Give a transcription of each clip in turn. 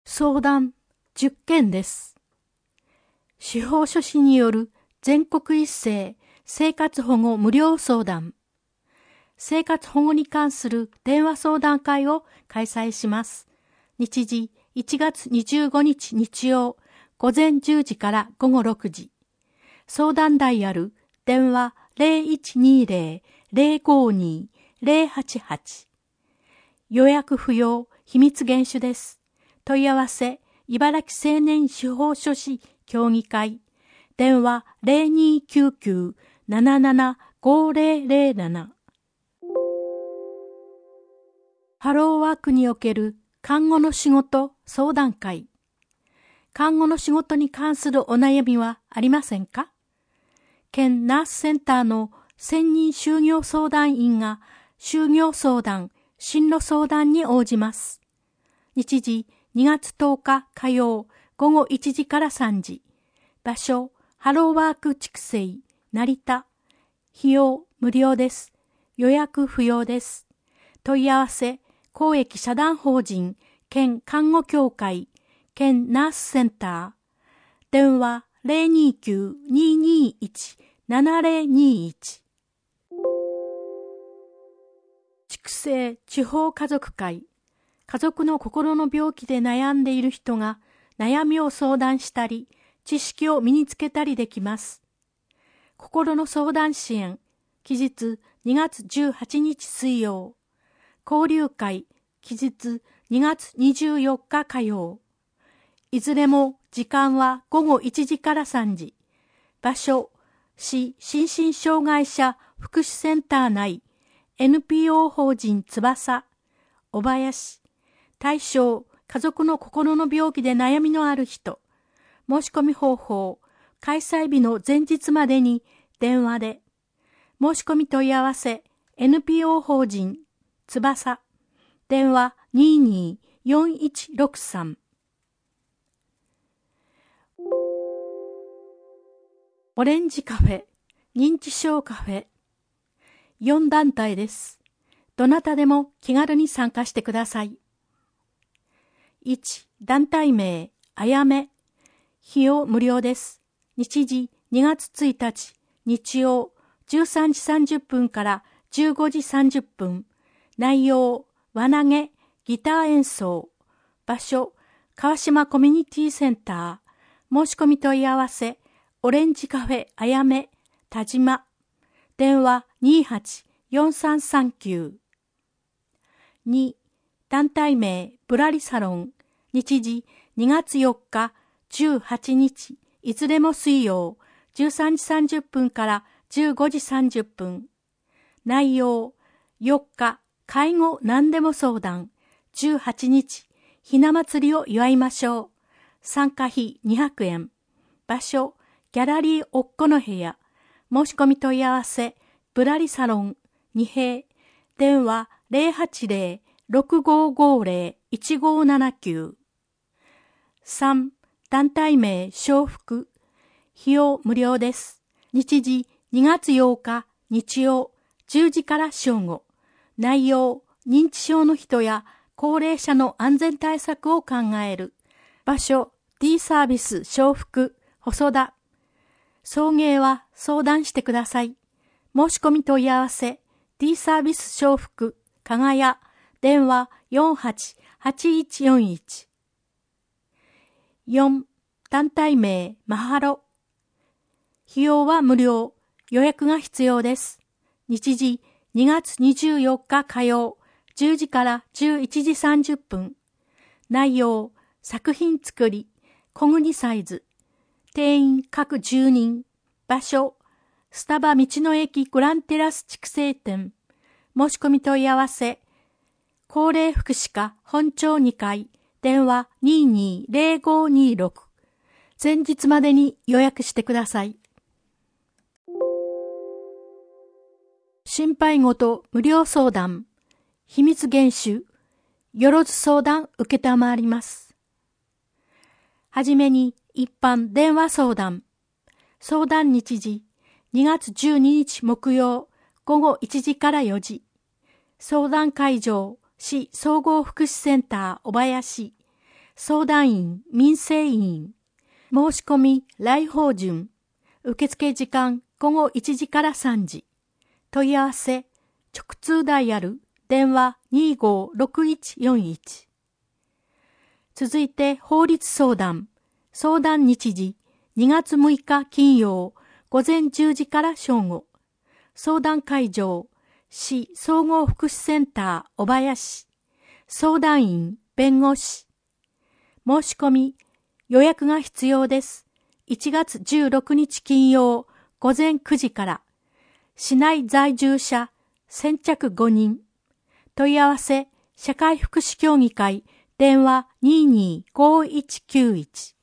相談10件です。司法書士による全国一斉生活保護無料相談。生活保護に関する電話相談会を開催します。日時1月25日日曜午前10時から午後6時。相談ダイヤル電話 0120-052-088。予約不要、秘密厳守です。問い合わせ、茨城青年司法書士協議会。電話 0299-775007。ハローワークにおける看護の仕事相談会。看護の仕事に関するお悩みはありませんか？県ナースセンターの専任就業相談員が就業相談、進路相談に応じます。日時2月10日火曜午後1時から3時。場所、ハローワーク筑西、成田。費用無料です。予約不要です。問い合わせ、公益社団法人、県看護協会、県ナースセンター。電話029-221-7021。筑西地方家族会。家族の心の病気で悩んでいる人が悩みを相談したり、知識を身につけたりできます。心の相談支援、期日2月18日水曜。交流会、期日2月24日火曜。いずれも時間は午後1時から3時。場所、市心身障害者福祉センター内、NPO 法人翼、小林。対象、家族の心の病気で悩みのある人。申し込み方法、開催日の前日までに電話で。申し込み問い合わせ、NPO 法人、翼。電話224163。オレンジカフェ、認知症カフェ。4団体です。どなたでも気軽に参加してください。1、団体名、あやめ。費用無料です。日時2月1日、日曜、13時30分から15時30分。内容、輪投げ、ギター演奏。場所、川島コミュニティセンター。申し込み問い合わせ、オレンジカフェあやめ、田島。電話28-4339。2、団体名、ぶらりサロン。日時2月4日、18日、いずれも水曜、13時30分から15時30分。内容、4日、介護何でも相談。18日、ひな祭りを祝いましょう。参加費200円。場所、ギャラリーおっこの部屋。申し込み問い合わせ、ぶらりサロン、二平。電話080-6550-1579。3、団体名、笑福。費用無料です。日時2月8日、日曜、10時から正午。内容、認知症の人や高齢者の安全対策を考える。場所、D サービス笑福、細田。送迎は相談してください。申し込み問い合わせ、D サービス笑福、かがや、電話48-8141。4、団体名、まはろ。費用は無料、予約が必要です。日時2月24日火曜、10時から11時30分。内容、作品作り、小国サイズ。定員各10人。場所、スタバ道の駅グランテラス筑西店。申し込み問い合わせ、高齢福祉課本町2階、電話220526。前日までに予約してください。心配事無料相談、秘密厳守、よろず相談受けたまわります。はじめに一般電話相談。相談日時、2月12日木曜、午後1時から4時。相談会場、市総合福祉センター小林。 相談員、民生委員。申し込み、来訪順。受付時間、午後1時から3時。問い合わせ、直通ダイヤル、電話256141。続いて、法律相談。相談日時、2月6日金曜、午前10時から正午。相談会場、市総合福祉センター小林。相談員、弁護士。申し込み、予約が必要です。1月16日金曜、午前9時から。市内在住者、先着5人。問い合わせ、社会福祉協議会、電話225191。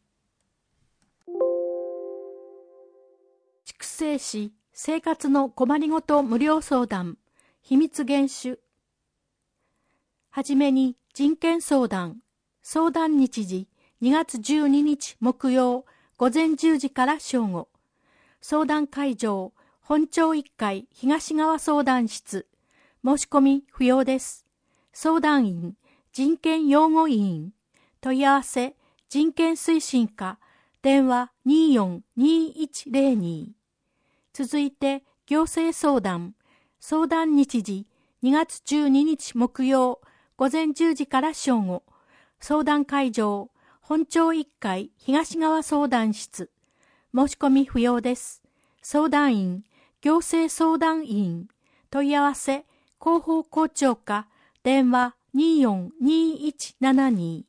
筑西市生活の困りごと無料相談、秘密厳守。はじめに人権相談。相談日時、2月12日木曜、午前10時から正午。相談会場、本町1階東側相談室。申し込み不要です。相談員、人権擁護委員。問い合わせ、人権推進課。電話242102。続いて、行政相談。相談日時、2月12日木曜、午前10時から正午。相談会場、本町1階東側相談室。申し込み不要です。相談員、行政相談委員。問い合わせ、広報校長課。電話242172。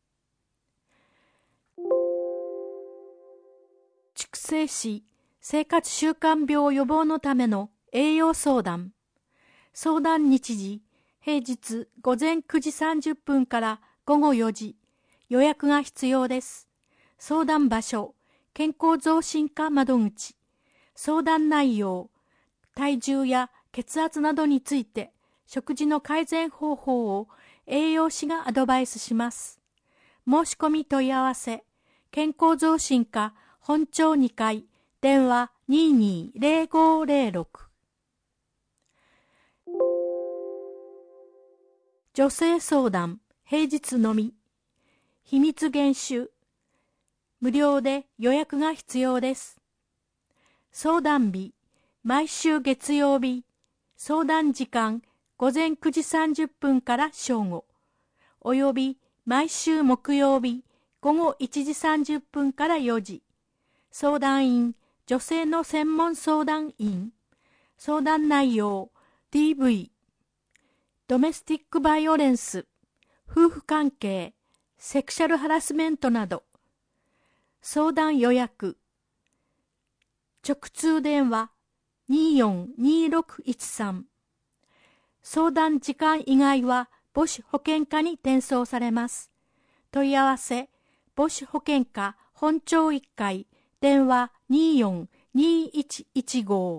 筑西市生活習慣病予防のための栄養相談。相談日時、平日午前9時30分から午後4時。予約が必要です。相談場所、健康増進課窓口。相談内容、体重や血圧などについて、食事の改善方法を栄養士がアドバイスします。申し込み問い合わせ、健康増進課本町2階、電話220506。女性相談、平日のみ。秘密厳守。無料で予約が必要です。相談日、毎週月曜日。相談時間、午前9時30分から正午。および毎週木曜日、午後1時30分から4時。相談員、女性の専門相談員。相談内容、DV、ドメスティックバイオレンス、夫婦関係、セクシャルハラスメントなど。相談予約。直通電話242613。相談時間以外は母子保健課に転送されます。問い合わせ、母子保健課本町1階、電話242115。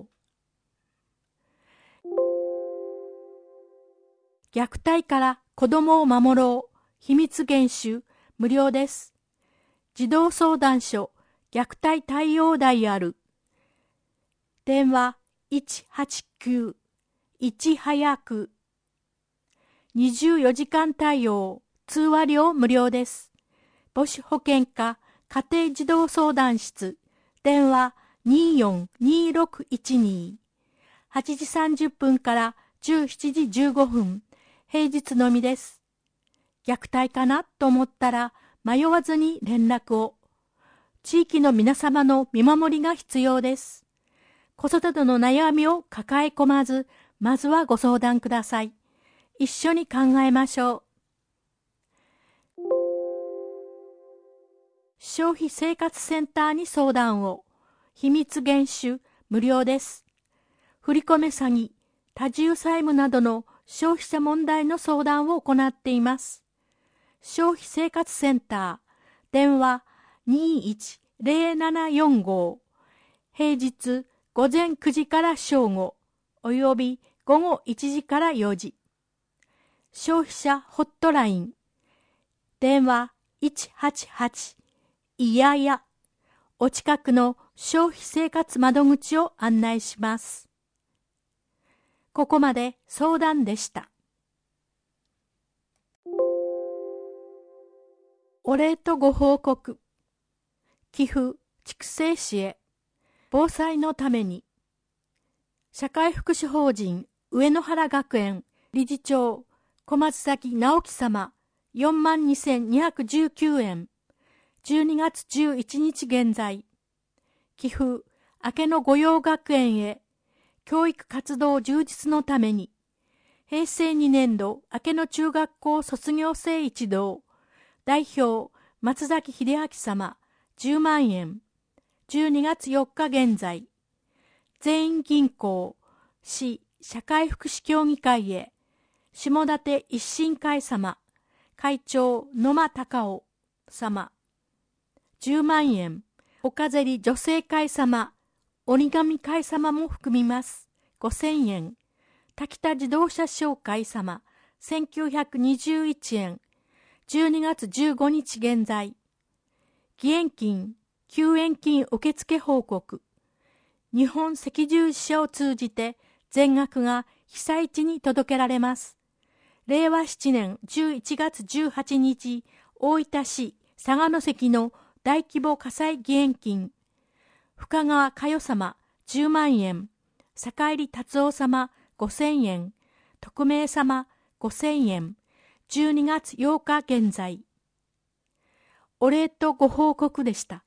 虐待から子供を守ろう。秘密厳守、無料です。児童相談所、虐待対応ダイヤル。電話189、いち早く。24時間対応、通話料無料です。母子保健課、家庭児童相談室。電話242612。8時30分から17時15分。平日のみです。虐待かなと思ったら迷わずに連絡を。地域の皆様の見守りが必要です。子育ての悩みを抱え込まず、まずはご相談ください。一緒に考えましょう。消費生活センターに相談を。秘密厳守、無料です。振り込め詐欺、多重債務などの消費者問題の相談を行っています。消費生活センター、電話210745。平日午前9時から正午、および午後1時から4時。消費者ホットライン、電話188、いやや。お近くの消費生活窓口を案内します。ここまで相談でした。 お礼とご報告。寄付、畜生支援。防災のために。社会福祉法人上野原学園理事長小松崎直樹様42,219円。12月11日現在。寄付、明けの御用学園へ。教育活動充実のために。平成2年度明けの中学校卒業生一同。代表、松崎秀明様、10万円。12月4日現在。全員銀行、市社会福祉協議会へ。下館一新会様、会長、野間隆夫様、10万円。岡芹女性会様、折り紙会様も含みます。5000円。滝田自動車商会様、1921円。12月15日現在。義援金、救援金受付報告。日本赤十字社を通じて全額が被災地に届けられます。令和7年11月18日、大分市佐賀関の大規模火災義援金。深川佳代様10万円。坂入達夫様5000円。匿名様5000円。12月8日現在。お礼とご報告でした。